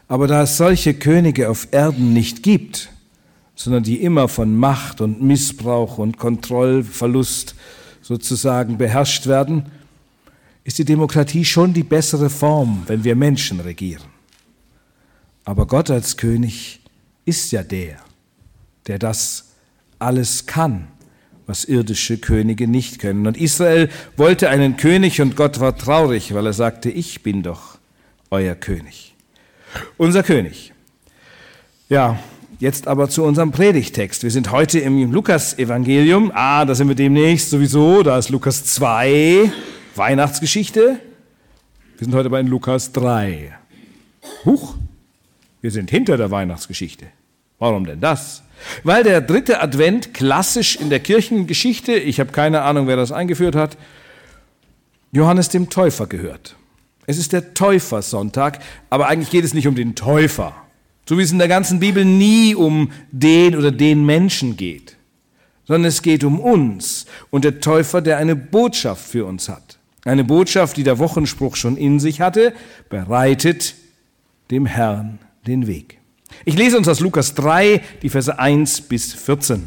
Aber da es solche Könige auf Erden nicht gibt, sondern die immer von Macht und Missbrauch und Kontrollverlust sozusagen beherrscht werden, ist die Demokratie schon die bessere Form, wenn wir Menschen regieren. Aber Gott als König ist ja der das alles kann, was irdische Könige nicht können. Und Israel wollte einen König und Gott war traurig, weil er sagte, ich bin doch euer König. Unser König. Ja, jetzt aber zu unserem Predigtext. Wir sind heute im Lukas-Evangelium. Da sind wir demnächst sowieso. Da ist Lukas 2, Weihnachtsgeschichte. Wir sind heute aber in Lukas 3. Huch, wir sind hinter der Weihnachtsgeschichte. Warum denn das? Weil der dritte Advent klassisch in der Kirchengeschichte, ich habe keine Ahnung, wer das eingeführt hat, Johannes dem Täufer gehört. Es ist der Täufersonntag, aber eigentlich geht es nicht um den Täufer. So wie es in der ganzen Bibel nie um den oder den Menschen geht, sondern es geht um uns und der Täufer, der eine Botschaft für uns hat. Eine Botschaft, die der Wochenspruch schon in sich hatte, bereitet dem Herrn den Weg. Ich lese uns aus Lukas 3, die Verse 1 bis 14.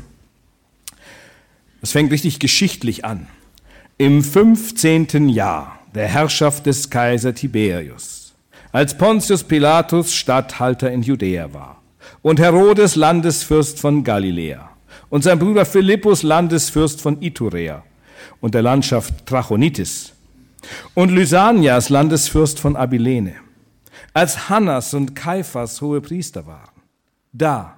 Das fängt richtig geschichtlich an. Im 15. Jahr der Herrschaft des Kaiser Tiberius, als Pontius Pilatus Statthalter in Judäa war und Herodes Landesfürst von Galiläa und sein Bruder Philippus Landesfürst von Iturea und der Landschaft Trachonitis und Lysanias Landesfürst von Abilene, als Hannas und Kaiphas hohe Priester waren. Da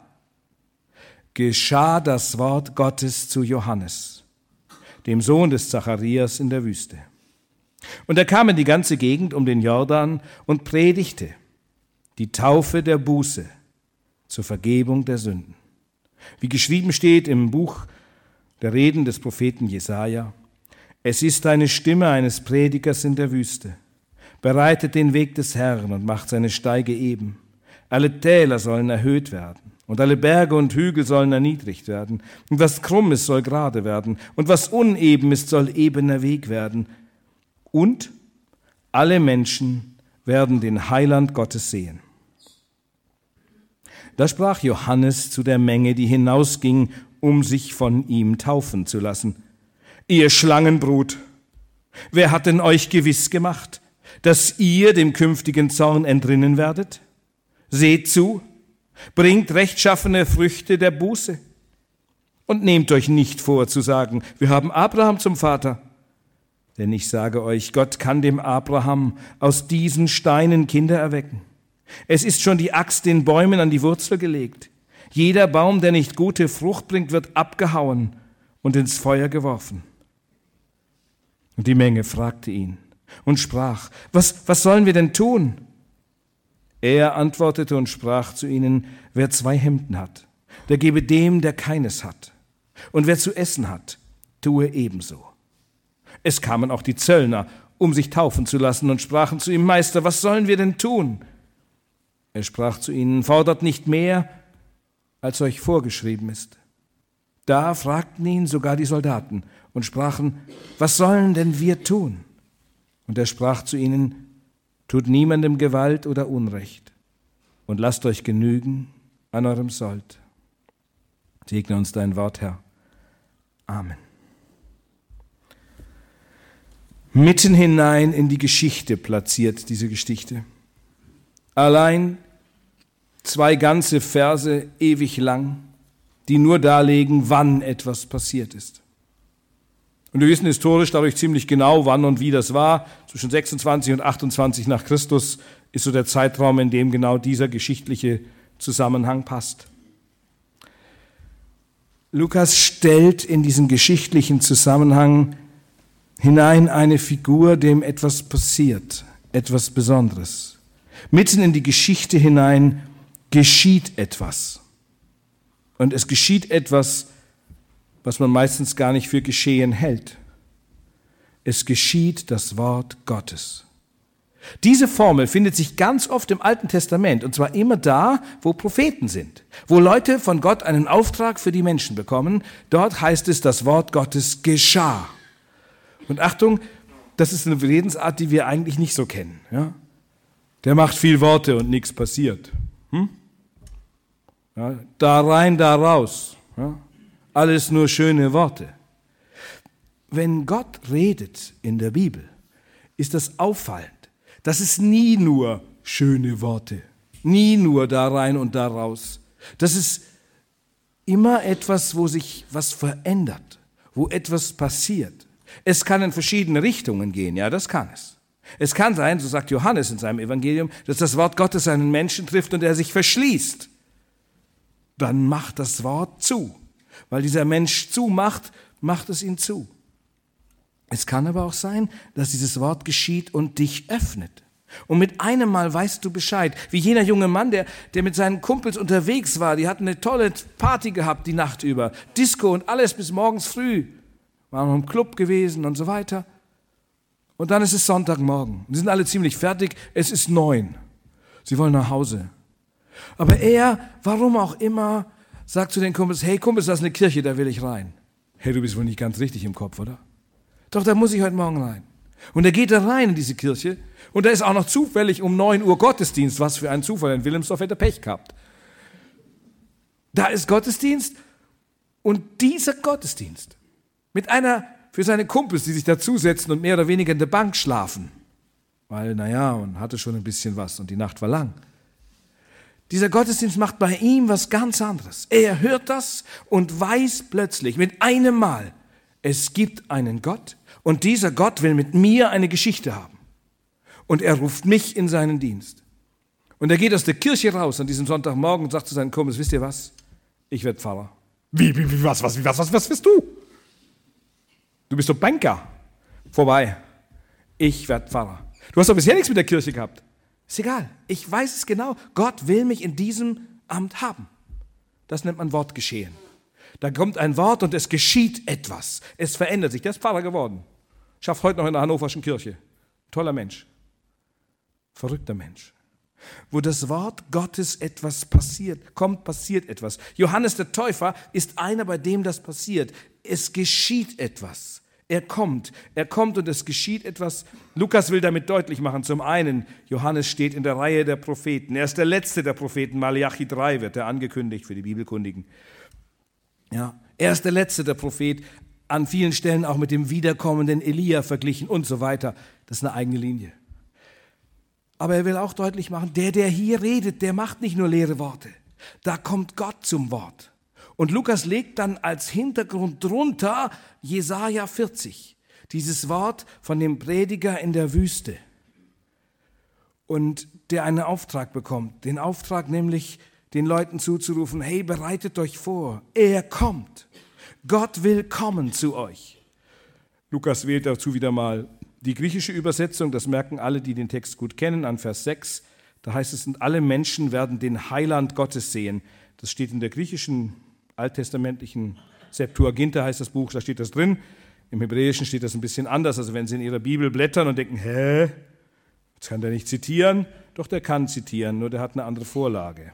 geschah das Wort Gottes zu Johannes, dem Sohn des Zacharias in der Wüste. Und er kam in die ganze Gegend um den Jordan und predigte die Taufe der Buße zur Vergebung der Sünden. Wie geschrieben steht im Buch der Reden des Propheten Jesaja: Es ist eine Stimme eines Predigers in der Wüste. Bereitet den Weg des Herrn und macht seine Steige eben. Alle Täler sollen erhöht werden und alle Berge und Hügel sollen erniedrigt werden. Und was krumm ist, soll gerade werden und was uneben ist, soll ebener Weg werden. Und alle Menschen werden den Heiland Gottes sehen. Da sprach Johannes zu der Menge, die hinausging, um sich von ihm taufen zu lassen: Ihr Schlangenbrut, wer hat denn euch gewiss gemacht, dass ihr dem künftigen Zorn entrinnen werdet? Seht zu, bringt rechtschaffene Früchte der Buße und nehmt euch nicht vor zu sagen, wir haben Abraham zum Vater. Denn ich sage euch, Gott kann dem Abraham aus diesen Steinen Kinder erwecken. Es ist schon die Axt den Bäumen an die Wurzel gelegt. Jeder Baum, der nicht gute Frucht bringt, wird abgehauen und ins Feuer geworfen. Und die Menge fragte ihn und sprach: Was sollen wir denn tun? Er antwortete und sprach zu ihnen: Wer 2 Hemden hat, der gebe dem, der keines hat. Und wer zu essen hat, tue ebenso. Es kamen auch die Zöllner, um sich taufen zu lassen, und sprachen zu ihm: Meister, was sollen wir denn tun? Er sprach zu ihnen: Fordert nicht mehr, als euch vorgeschrieben ist. Da fragten ihn sogar die Soldaten und sprachen: Was sollen denn wir tun? Und er sprach zu ihnen: Tut niemandem Gewalt oder Unrecht und lasst euch genügen an eurem Sold. Segne uns dein Wort, Herr. Amen. Mitten hinein in die Geschichte platziert diese Geschichte. Allein 2 ganze Verse, ewig lang, die nur darlegen, wann etwas passiert ist. Und wir wissen historisch dadurch ziemlich genau, wann und wie das war. Zwischen 26 und 28 nach Christus ist so der Zeitraum, in dem genau dieser geschichtliche Zusammenhang passt. Lukas stellt in diesen geschichtlichen Zusammenhang hinein eine Figur, dem etwas passiert, etwas Besonderes. Mitten in die Geschichte hinein geschieht etwas. Und es geschieht etwas, was man meistens gar nicht für geschehen hält. Es geschieht das Wort Gottes. Diese Formel findet sich ganz oft im Alten Testament, und zwar immer da, wo Propheten sind, wo Leute von Gott einen Auftrag für die Menschen bekommen. Dort heißt es, das Wort Gottes geschah. Und Achtung, das ist eine Redensart, die wir eigentlich nicht so kennen. Ja? der macht viel Worte und nichts passiert. Ja, da rein, da raus. Ja, alles nur schöne Worte. Wenn Gott redet in der Bibel, ist das auffallend. Das ist nie nur schöne Worte, nie nur da rein und da raus. Das ist immer etwas, wo sich was verändert, wo etwas passiert. Es kann in verschiedene Richtungen gehen, ja, das kann es. Es kann sein, so sagt Johannes in seinem Evangelium, dass das Wort Gottes einen Menschen trifft und er sich verschließt. Dann macht das Wort zu. Weil dieser Mensch zumacht, macht es ihn zu. Es kann aber auch sein, dass dieses Wort geschieht und dich öffnet. Und mit einem Mal weißt du Bescheid. Wie jener junge Mann, der mit seinen Kumpels unterwegs war. Die hatten eine tolle Party gehabt die Nacht über. Disco und alles bis morgens früh. Waren noch im Club gewesen und so weiter. Und dann ist es Sonntagmorgen. Die sind alle ziemlich fertig. Es ist 9. Sie wollen nach Hause. Aber er, warum auch immer, sagt zu den Kumpels, hey Kumpels, das ist eine Kirche, da will ich rein. Hey, du bist wohl nicht ganz richtig im Kopf, oder? Doch, da muss ich heute Morgen rein. Und er geht da rein in diese Kirche und da ist auch noch zufällig um 9 Uhr Gottesdienst. Was für ein Zufall, in Wilhelmsdorf hätte er Pech gehabt. Da ist Gottesdienst und dieser Gottesdienst mit einer, für seine Kumpels, die sich dazusetzen und mehr oder weniger in der Bank schlafen, weil, man hatte schon ein bisschen was und die Nacht war lang. Dieser Gottesdienst macht bei ihm was ganz anderes. Er hört das und weiß plötzlich mit einem Mal, es gibt einen Gott und dieser Gott will mit mir eine Geschichte haben. Und er ruft mich in seinen Dienst. Und er geht aus der Kirche raus an diesem Sonntagmorgen und sagt zu seinen Kumpels, wisst ihr was? Ich werde Pfarrer. Was wirst du? Du bist doch Banker. Vorbei. Ich werde Pfarrer. Du hast doch bisher nichts mit der Kirche gehabt. Ist egal. Ich weiß es genau. Gott will mich in diesem Amt haben. Das nennt man Wortgeschehen. Da kommt ein Wort und es geschieht etwas. Es verändert sich. Der ist Pfarrer geworden. Schafft heute noch in der Hannoverschen Kirche. Toller Mensch. Verrückter Mensch. Wo das Wort Gottes etwas passiert, passiert etwas. Johannes der Täufer ist einer, bei dem das passiert. Es geschieht etwas. Er kommt und es geschieht etwas. Lukas will damit deutlich machen, zum einen, Johannes steht in der Reihe der Propheten. Er ist der letzte der Propheten, Malachi 3 wird er angekündigt für die Bibelkundigen. Ja, er ist der letzte der Prophet, an vielen Stellen auch mit dem wiederkommenden Elia verglichen und so weiter. Das ist eine eigene Linie. Aber er will auch deutlich machen, der hier redet, der macht nicht nur leere Worte. Da kommt Gott zum Wort. Und Lukas legt dann als Hintergrund drunter Jesaja 40, dieses Wort von dem Prediger in der Wüste. Und der einen Auftrag bekommt, den Auftrag nämlich den Leuten zuzurufen, hey, bereitet euch vor, er kommt. Gott will kommen zu euch. Lukas wählt dazu wieder mal die griechische Übersetzung, das merken alle, die den Text gut kennen, an Vers 6. Da heißt es, und alle Menschen werden den Heiland Gottes sehen. Das steht in der griechischen alttestamentlichen Septuaginta heißt das Buch, da steht das drin. Im Hebräischen steht das ein bisschen anders. Also wenn Sie in Ihrer Bibel blättern und denken, jetzt kann der nicht zitieren. Doch, der kann zitieren, nur der hat eine andere Vorlage.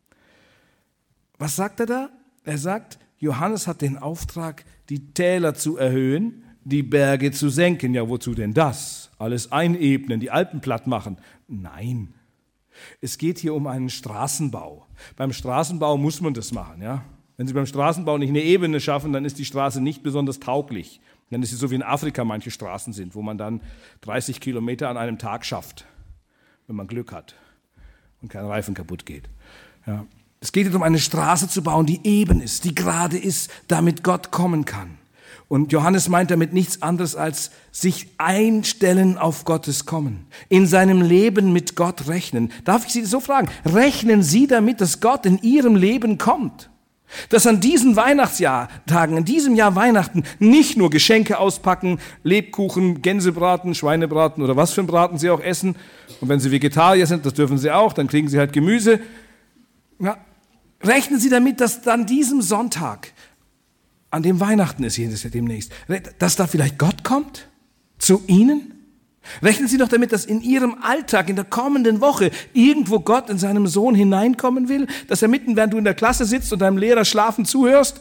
Was sagt er da? Er sagt, Johannes hat den Auftrag, die Täler zu erhöhen, die Berge zu senken. Ja, wozu denn das? Alles einebnen, die Alpen platt machen? Nein. Es geht hier um einen Straßenbau. Beim Straßenbau muss man das machen, ja. Wenn Sie beim Straßenbau nicht eine Ebene schaffen, dann ist die Straße nicht besonders tauglich. Dann ist sie so wie in Afrika manche Straßen sind, wo man dann 30 Kilometer an einem Tag schafft, wenn man Glück hat und kein Reifen kaputt geht. Ja. Es geht darum, eine Straße zu bauen, die eben ist, die gerade ist, damit Gott kommen kann. Und Johannes meint damit nichts anderes als sich einstellen auf Gottes Kommen, in seinem Leben mit Gott rechnen. Darf ich Sie so fragen, rechnen Sie damit, dass Gott in Ihrem Leben kommt? Dass an diesen Weihnachtstagen, in diesem Jahr Weihnachten, nicht nur Geschenke auspacken, Lebkuchen, Gänsebraten, Schweinebraten oder was für ein Braten Sie auch essen. Und wenn Sie Vegetarier sind, das dürfen Sie auch, dann kriegen Sie halt Gemüse. Ja, rechnen Sie damit, dass dann diesem Sonntag, an dem Weihnachten ist hier demnächst, dass da vielleicht Gott kommt zu Ihnen? Rechnen Sie doch damit, dass in Ihrem Alltag, in der kommenden Woche, irgendwo Gott in seinem Sohn hineinkommen will, dass er mitten, während du in der Klasse sitzt und deinem Lehrer schlafen zuhörst.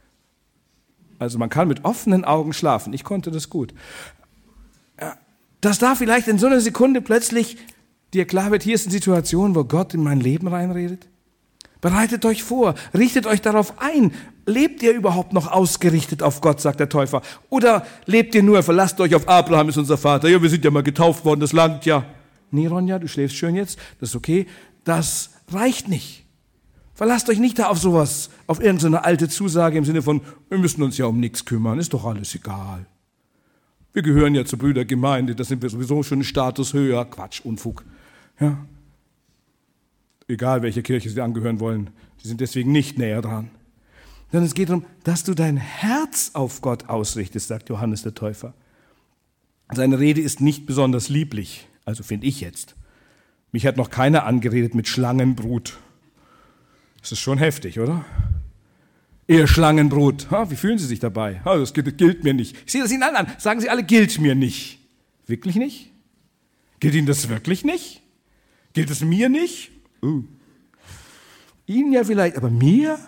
Also man kann mit offenen Augen schlafen. Ich konnte das gut. Dass da vielleicht in so einer Sekunde plötzlich Dir klar wird, hier ist eine Situation, wo Gott in mein Leben reinredet? Bereitet euch vor, richtet euch darauf ein. Lebt ihr überhaupt noch ausgerichtet auf Gott, sagt der Täufer? Oder lebt ihr nur, verlasst euch auf Abraham, ist unser Vater. Ja, wir sind ja mal getauft worden, das langt ja. Nee, Ronja, du schläfst schön jetzt, das ist okay. Das reicht nicht. Verlasst euch nicht da auf sowas, auf irgendeine alte Zusage im Sinne von, wir müssen uns ja um nichts kümmern, ist doch alles egal. Wir gehören ja zur Brüdergemeinde, da sind wir sowieso schon einen Status höher. Quatsch, Unfug. Ja. Egal, welcher Kirche sie angehören wollen, sie sind deswegen nicht näher dran. Sondern es geht darum, dass du dein Herz auf Gott ausrichtest, sagt Johannes der Täufer. Seine Rede ist nicht besonders lieblich, also finde ich jetzt. Mich hat noch keiner angeredet mit Schlangenbrut. Das ist schon heftig, oder? Ihr Schlangenbrut, wie fühlen Sie sich dabei? Das gilt mir nicht. Ich sehe das Ihnen alle an. Sagen Sie alle, gilt mir nicht. Wirklich nicht? Gilt Ihnen das wirklich nicht? Gilt es mir nicht? Ihnen ja vielleicht, aber mir?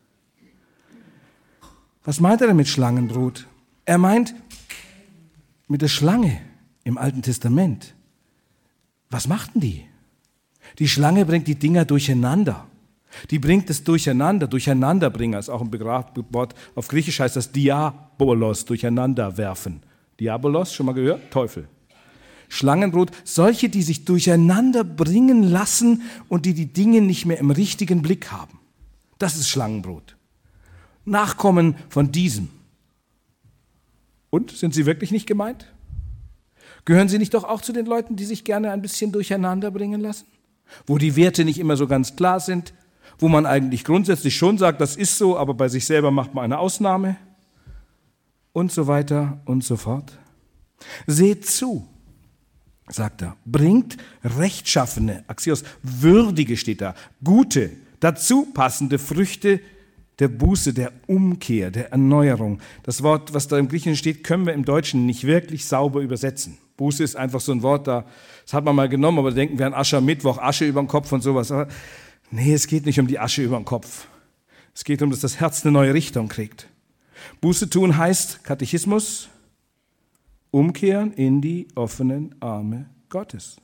Was meint er denn mit Schlangenbrut? Er meint mit der Schlange im Alten Testament. Was macht denn die? Die Schlange bringt die Dinger durcheinander. Die bringt es durcheinander. Durcheinanderbringer ist auch ein Wort. Auf Griechisch heißt das Diabolos, durcheinander werfen. Diabolos, schon mal gehört? Teufel. Schlangenbrut, solche, die sich durcheinander bringen lassen und die Dinge nicht mehr im richtigen Blick haben. Das ist Schlangenbrut. Nachkommen von diesem. Und, sind Sie wirklich nicht gemeint? Gehören Sie nicht doch auch zu den Leuten, die sich gerne ein bisschen durcheinander bringen lassen? Wo die Werte nicht immer so ganz klar sind, wo man eigentlich grundsätzlich schon sagt, das ist so, aber bei sich selber macht man eine Ausnahme und so weiter und so fort. Seht zu, sagt er, bringt rechtschaffene, Axios, würdige steht da, gute, dazu passende Früchte der Buße, der Umkehr, der Erneuerung. Das Wort, was da im Griechischen steht, können wir im Deutschen nicht wirklich sauber übersetzen. Buße ist einfach so ein Wort, das hat man mal genommen, aber da denken wir an Aschermittwoch, Asche über den Kopf und sowas. Aber nee, es geht nicht um die Asche über den Kopf. Es geht darum, dass das Herz eine neue Richtung kriegt. Buße tun heißt Katechismus, umkehren in die offenen Arme Gottes.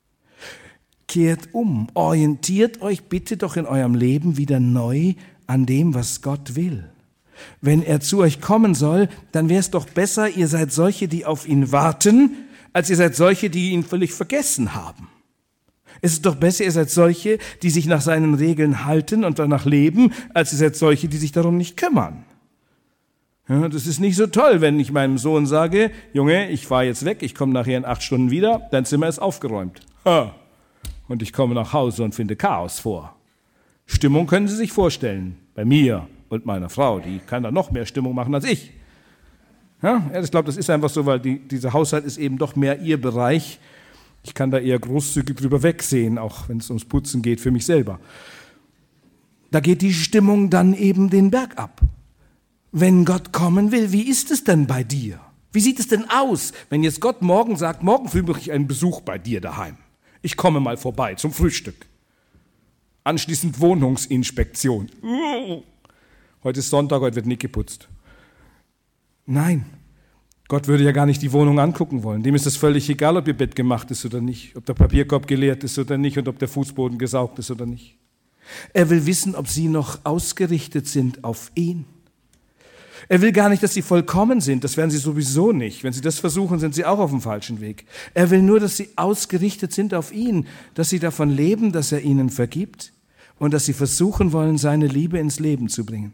Kehrt um, orientiert euch bitte doch in eurem Leben wieder neu an dem, was Gott will. Wenn er zu euch kommen soll, dann wäre es doch besser, ihr seid solche, die auf ihn warten, als ihr seid solche, die ihn völlig vergessen haben. Es ist doch besser, ihr seid solche, die sich nach seinen Regeln halten und danach leben, als ihr seid solche, die sich darum nicht kümmern. Ja, das ist nicht so toll, wenn ich meinem Sohn sage, Junge, ich fahre jetzt weg, ich komme nachher in 8 Stunden wieder, dein Zimmer ist aufgeräumt. Und ich komme nach Hause und finde Chaos vor. Stimmung können Sie sich vorstellen, bei mir und meiner Frau, die kann da noch mehr Stimmung machen als ich. Ja, ich glaube, das ist einfach so, weil dieser Haushalt ist eben doch mehr ihr Bereich. Ich kann da eher großzügig drüber wegsehen, auch wenn es ums Putzen geht für mich selber. Da geht die Stimmung dann eben den Berg ab. Wenn Gott kommen will, wie ist es denn bei dir? Wie sieht es denn aus, wenn jetzt Gott morgen sagt, morgen mache ich einen Besuch bei dir daheim. Ich komme mal vorbei zum Frühstück. Anschließend Wohnungsinspektion. Heute ist Sonntag, heute wird nicht geputzt. Nein, Gott würde ja gar nicht die Wohnung angucken wollen. Dem ist es völlig egal, ob ihr Bett gemacht ist oder nicht, ob der Papierkorb geleert ist oder nicht und ob der Fußboden gesaugt ist oder nicht. Er will wissen, ob sie noch ausgerichtet sind auf ihn. Er will gar nicht, dass sie vollkommen sind, das werden sie sowieso nicht. Wenn sie das versuchen, sind sie auch auf dem falschen Weg. Er will nur, dass sie ausgerichtet sind auf ihn, dass sie davon leben, dass er ihnen vergibt und dass sie versuchen wollen, seine Liebe ins Leben zu bringen.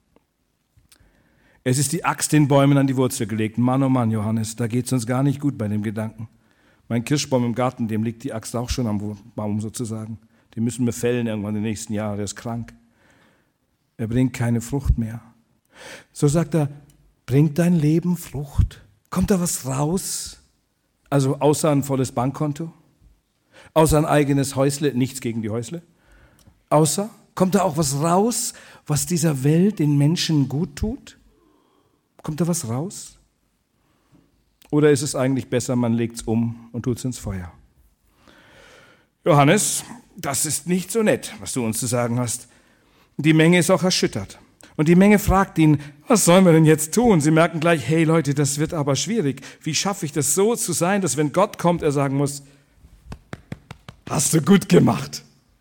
Es ist die Axt den Bäumen an die Wurzel gelegt. Mann, oh Mann, Johannes, da geht es uns gar nicht gut bei dem Gedanken. Mein Kirschbaum im Garten, dem liegt die Axt auch schon am Baum sozusagen. Den müssen wir fällen irgendwann in den nächsten Jahren, der ist krank. Er bringt keine Frucht mehr. So sagt er, bringt dein Leben Frucht? Kommt da was raus? Also außer ein volles Bankkonto? Außer ein eigenes Häusle, nichts gegen die Häusle? Außer, kommt da auch was raus, was dieser Welt, den Menschen gut tut? Kommt da was raus? Oder ist es eigentlich besser, man legt es um und tut es ins Feuer? Johannes, das ist nicht so nett, was du uns zu sagen hast. Die Menge ist auch erschüttert. Und die Menge fragt ihn, was sollen wir denn jetzt tun? Sie merken gleich, hey Leute, das wird aber schwierig. Wie schaffe ich das so zu sein, dass wenn Gott kommt, er sagen muss, Hast du gut gemacht.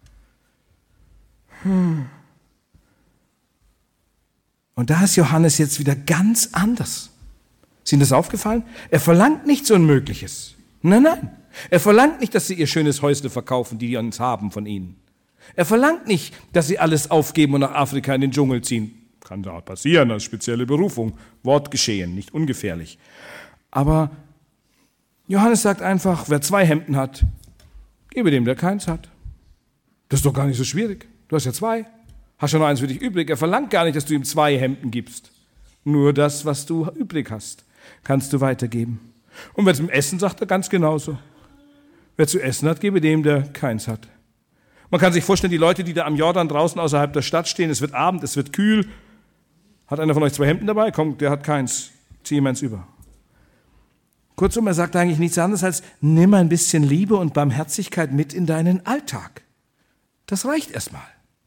Und da ist Johannes jetzt wieder ganz anders. Ist Ihnen das aufgefallen? Er verlangt nichts Unmögliches. Nein. Er verlangt nicht, dass sie ihr schönes Häusle verkaufen, die uns haben von ihnen. Er verlangt nicht, dass sie alles aufgeben und nach Afrika in den Dschungel ziehen. Kann da passieren, als spezielle Berufung. Wortgeschehen, nicht ungefährlich. Aber Johannes sagt einfach, wer 2 Hemden hat, gebe dem, der keins hat. Das ist doch gar nicht so schwierig. Du hast ja 2. Hast ja noch eins für dich übrig. Er verlangt gar nicht, dass du ihm 2 Hemden gibst. Nur das, was du übrig hast, kannst du weitergeben. Und wer zum Essen sagt, er ganz genauso. Wer zu essen hat, gebe dem, der keins hat. Man kann sich vorstellen, die Leute, die da am Jordan draußen außerhalb der Stadt stehen, es wird Abend, es wird kühl. Hat einer von euch 2 Hemden dabei? Komm, der hat keins. Zieh ihm eins über. Kurzum, er sagt eigentlich nichts anderes als, nimm ein bisschen Liebe und Barmherzigkeit mit in deinen Alltag. Das reicht erstmal.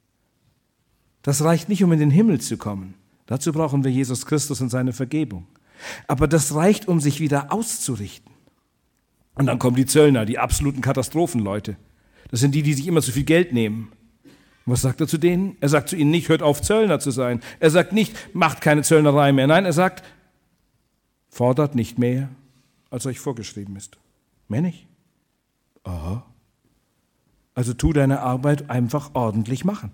Das reicht nicht, um in den Himmel zu kommen. Dazu brauchen wir Jesus Christus und seine Vergebung. Aber das reicht, um sich wieder auszurichten. Und dann kommen die Zöllner, die absoluten Katastrophenleute. Das sind die, die sich immer zu viel Geld nehmen. Und was sagt er zu denen? Er sagt zu ihnen nicht, hört auf, Zöllner zu sein. Er sagt nicht, macht keine Zöllnerei mehr. Nein, er sagt, fordert nicht mehr, als euch vorgeschrieben ist. Mehr nicht? Aha. Also tu deine Arbeit einfach ordentlich machen.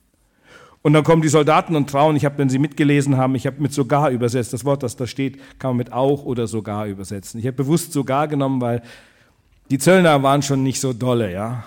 Und dann kommen die Soldaten und trauen, wenn Sie mitgelesen haben, ich habe mit sogar übersetzt, das Wort, das da steht, kann man mit auch oder sogar übersetzen. Ich habe bewusst sogar genommen, weil die Zöllner waren schon nicht so dolle, ja.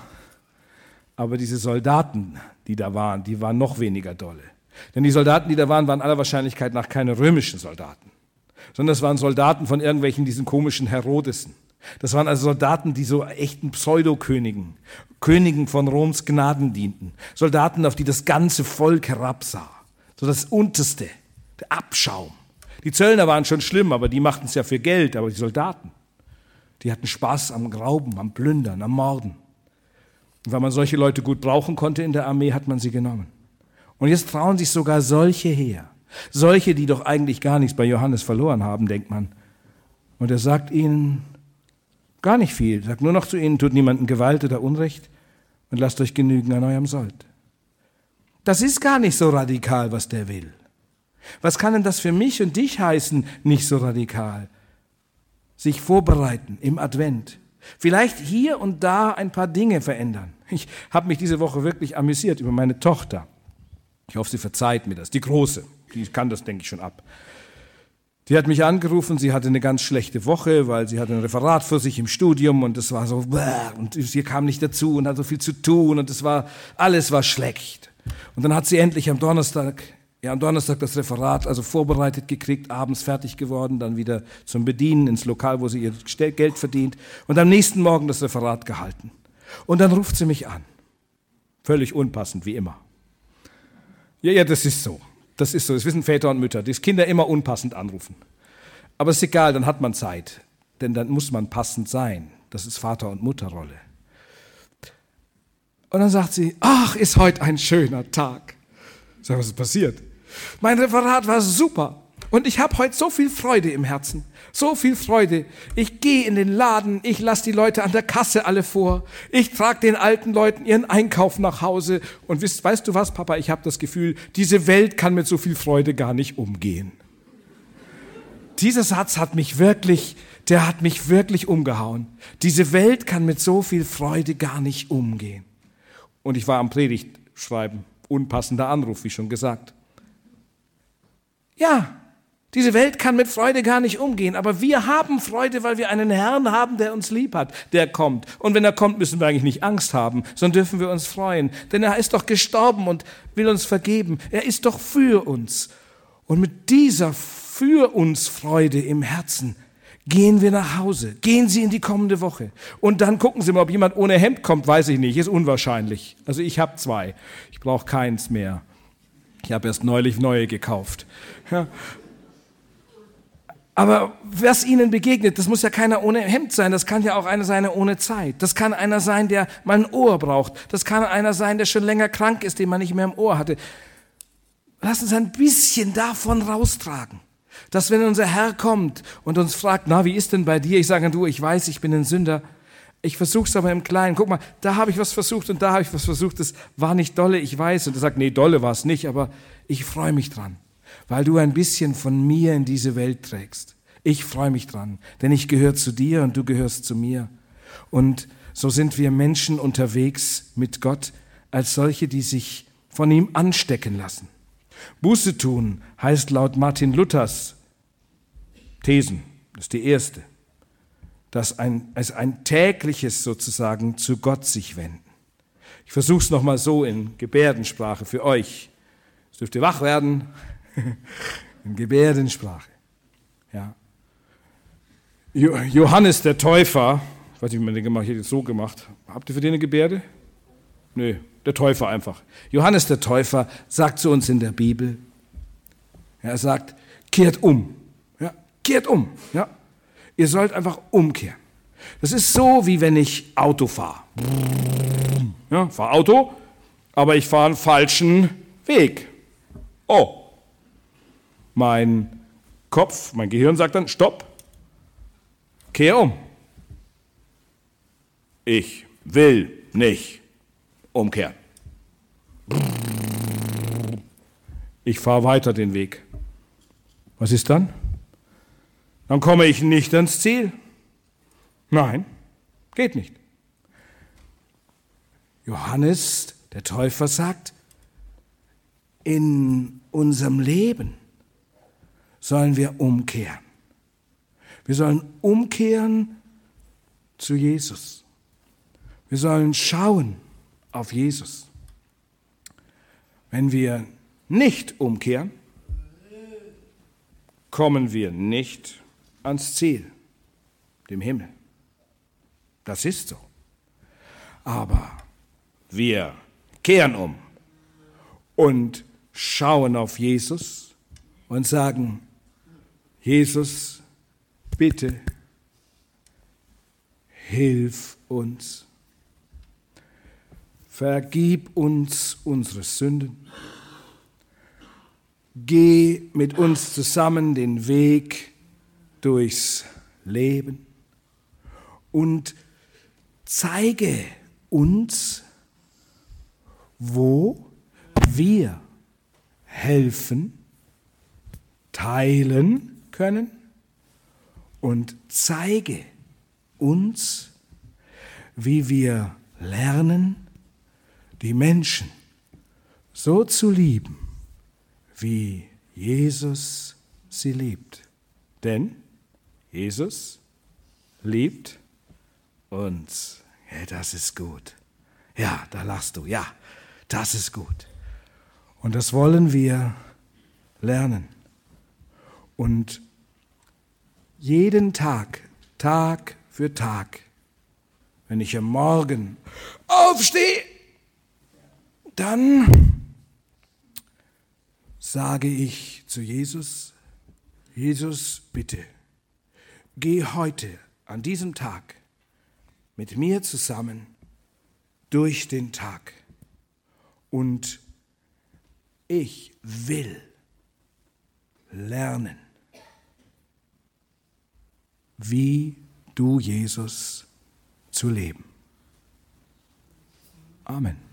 Aber diese Soldaten, die da waren, die waren noch weniger dolle. Denn die Soldaten, die da waren aller Wahrscheinlichkeit nach keine römischen Soldaten, sondern das waren Soldaten von irgendwelchen diesen komischen Herodesen. Das waren also Soldaten, die so echten Pseudokönigen, Königen von Roms Gnaden dienten. Soldaten, auf die das ganze Volk herabsah. So das Unterste, der Abschaum. Die Zöllner waren schon schlimm, aber die machten es ja für Geld. Aber die Soldaten, die hatten Spaß am Rauben, am Plündern, am Morden. Und weil man solche Leute gut brauchen konnte in der Armee, hat man sie genommen. Und jetzt trauen sich sogar solche her. Solche, die doch eigentlich gar nichts bei Johannes verloren haben, denkt man. Und er sagt ihnen gar nicht viel. Sagt nur noch zu ihnen, tut niemandem Gewalt oder Unrecht und lasst euch genügen an eurem Sold. Das ist gar nicht so radikal, was der will. Was kann denn das für mich und dich heißen, nicht so radikal? Sich vorbereiten im Advent. Vielleicht hier und da ein paar Dinge verändern. Ich habe mich diese Woche wirklich amüsiert über meine Tochter. Ich hoffe, sie verzeiht mir das. Die Große, die kann das, denke ich, schon ab. Die hat mich angerufen, sie hatte eine ganz schlechte Woche, weil sie hatte ein Referat für sich im Studium und es war so, und sie kam nicht dazu und hat so viel zu tun und alles war schlecht. Und dann hat sie endlich am Donnerstag das Referat also vorbereitet gekriegt, abends fertig geworden, dann wieder zum Bedienen ins Lokal, wo sie ihr Geld verdient und am nächsten Morgen das Referat gehalten. Und dann ruft sie mich an. Völlig unpassend, wie immer. Ja, das ist so. Das ist so, das wissen Väter und Mütter, die Kinder immer unpassend anrufen. Aber ist egal, dann hat man Zeit, denn dann muss man passend sein. Das ist Vater- und Mutterrolle. Und dann sagt sie, ach, ist heute ein schöner Tag. Ich sage, was ist passiert? Mein Referat war super und ich habe heute so viel Freude im Herzen. So viel Freude. Ich gehe in den Laden, ich lasse die Leute an der Kasse alle vor. Ich trage den alten Leuten ihren Einkauf nach Hause. Und weißt du was, Papa, ich habe das Gefühl, diese Welt kann mit so viel Freude gar nicht umgehen. Dieser Satz hat mich wirklich umgehauen. Diese Welt kann mit so viel Freude gar nicht umgehen. Und ich war am Predigtschreiben. Unpassender Anruf, wie schon gesagt. Ja, diese Welt kann mit Freude gar nicht umgehen, aber wir haben Freude, weil wir einen Herrn haben, der uns lieb hat, der kommt. Und wenn er kommt, müssen wir eigentlich nicht Angst haben, sondern dürfen wir uns freuen. Denn er ist doch gestorben und will uns vergeben. Er ist doch für uns. Und mit dieser für uns Freude im Herzen gehen wir nach Hause. Gehen Sie in die kommende Woche. Und dann gucken Sie mal, ob jemand ohne Hemd kommt, weiß ich nicht, ist unwahrscheinlich. Also ich habe 2. Ich brauche keins mehr. Ich habe erst neulich neue gekauft. Ja. Aber was Ihnen begegnet, das muss ja keiner ohne Hemd sein, das kann ja auch einer sein ohne Zeit. Das kann einer sein, der mal ein Ohr braucht. Das kann einer sein, der schon länger krank ist, den man nicht mehr im Ohr hatte. Lass uns ein bisschen davon raustragen. Dass wenn unser Herr kommt und uns fragt, na, wie ist denn bei dir? Ich sage, du, ich weiß, ich bin ein Sünder, Ich versuche es aber im Kleinen. Guck mal, da habe ich was versucht und da habe ich was versucht. Das war nicht dolle, ich weiß. Und er sagt, nee, dolle war es nicht, aber ich freue mich dran, weil du ein bisschen von mir in diese Welt trägst. Ich freue mich dran, denn ich gehöre zu dir und du gehörst zu mir. Und so sind wir Menschen unterwegs mit Gott als solche, die sich von ihm anstecken lassen. Buße tun heißt laut Martin Luthers Thesen, das ist die erste, dass ein tägliches sozusagen zu Gott sich wenden. Ich versuche es nochmal so in Gebärdensprache für euch. Jetzt dürft ihr wach werden. In Gebärdensprache. Ja. Johannes der Täufer, ich weiß nicht, wie man den gemacht hat, ich hätte es so gemacht. Habt ihr für den eine Gebärde? Nö, der Täufer einfach. Johannes der Täufer sagt zu uns in der Bibel, er sagt, kehrt um. Ja, kehrt um. Ja. Ihr sollt einfach umkehren. Das ist so, wie wenn ich Auto fahre. Ja, fahre Auto, aber ich fahre einen falschen Weg. Oh, mein Kopf, mein Gehirn sagt dann, stopp, kehr um. Ich will nicht umkehren. Ich fahre weiter den Weg. Was ist dann? Dann komme ich nicht ans Ziel. Nein, geht nicht. Johannes, der Täufer, sagt, in unserem Leben sollen wir umkehren. Wir sollen umkehren zu Jesus. Wir sollen schauen auf Jesus. Wenn wir nicht umkehren, kommen wir nicht ans Ziel, dem Himmel. Das ist so. Aber wir kehren um und schauen auf Jesus und sagen, Jesus, bitte, hilf uns. Vergib uns unsere Sünden. Geh mit uns zusammen den Weg durchs Leben und zeige uns, wo wir helfen, teilen können und zeige uns, wie wir lernen, die Menschen so zu lieben, wie Jesus sie liebt. Denn Jesus liebt uns. Ja, das ist gut. Ja, da lachst du. Ja, das ist gut. Und das wollen wir lernen. Und jeden Tag, Tag für Tag, wenn ich am Morgen aufstehe, dann sage ich zu Jesus, Jesus, bitte, geh heute an diesem Tag mit mir zusammen durch den Tag. Und ich will lernen, wie du, Jesus, zu leben. Amen.